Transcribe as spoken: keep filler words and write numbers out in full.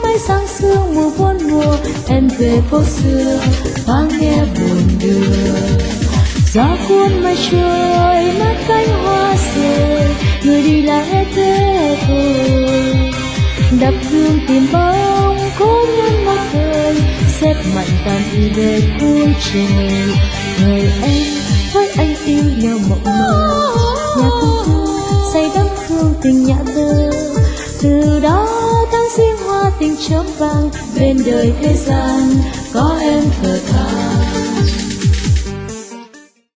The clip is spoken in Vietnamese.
mãi sáng sương mùa bốn mùa em về phố xưa thoáng nghe buồn đưa. Gió cuốn mây trôi mắt cánh hoa rơi, người đi là hết thế thôi. Đập gương tìm bóng cố nhân một thời, xếp mạnh tàn đi về cuối trời. Người em với anh yêu nhau mộng mơ, nhà cung thư say đắm hương tình nhã thơ. Từ đó tháng riêng hoa tình chớm vàng, bên đời thế gian có em thở than.